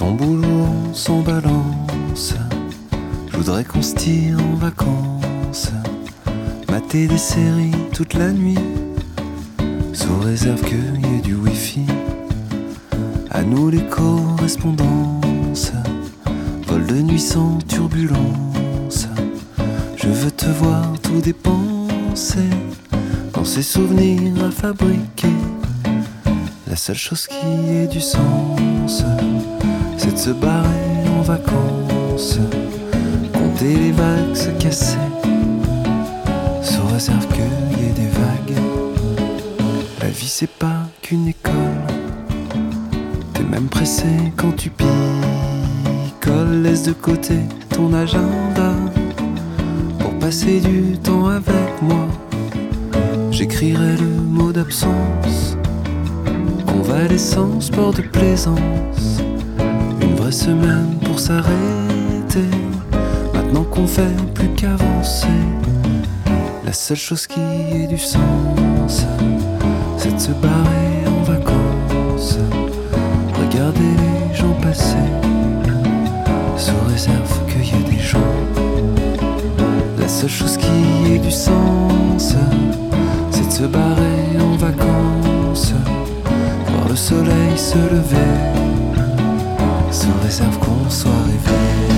son boulot, on s'en balance. Je voudrais qu'on se tire en vacances, mater des séries toute la nuit, sous réserve qu'il y ait du wifi. À nous les correspondances, vol de nuit sans turbulence. Je veux te voir tout dépenser dans ces souvenirs à fabriquer. La seule chose qui ait du sens, c'est de se barrer en vacances, compter les vagues se casser, sous réserve qu'il y ait des vagues. La vie c'est pas qu'une école, t'es même pressé quand tu picoles. Laisse de côté ton agenda pour passer du temps avec moi. J'écrirai le mot d'absence, convalescence, sport de plaisance. Une vraie semaine pour s'arrêter, maintenant qu'on fait plus qu'avancer. La seule chose qui ait du sens, c'est de se barrer en vacances, regarder les gens passer, sous réserve qu'il y ait des gens. La seule chose qui ait du sens, c'est de se barrer en vacances, voir le soleil se lever, sous réserve qu'on soit réveillé.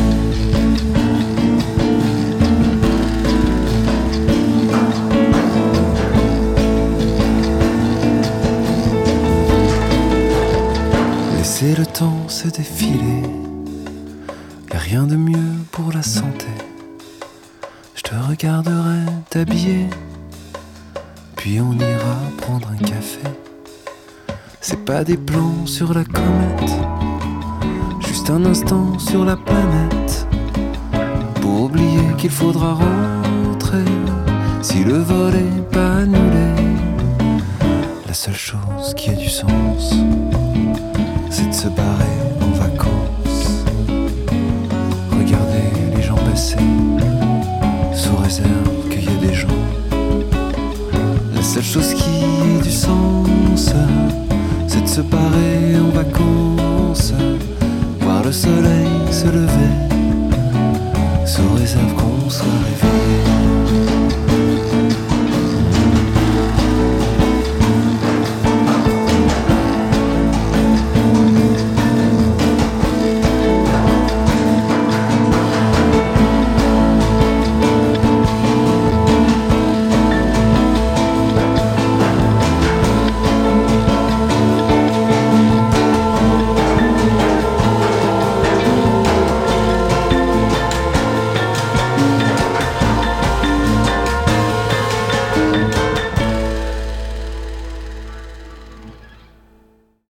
Laissez le temps se défiler, y'a rien de mieux pour la santé. Je te regarderai t'habiller, puis on ira prendre un café. C'est pas des plans sur la comète, juste un instant sur la planète, pour oublier qu'il faudra rentrer si le vol est pas annulé. La seule chose qui a du sens, c'est de se barrer en vacances, regarder les gens passer, sous réserve qu'il y ait des gens. La seule chose qui ait du sens, c'est de se barrer en vacances, voir le soleil se lever,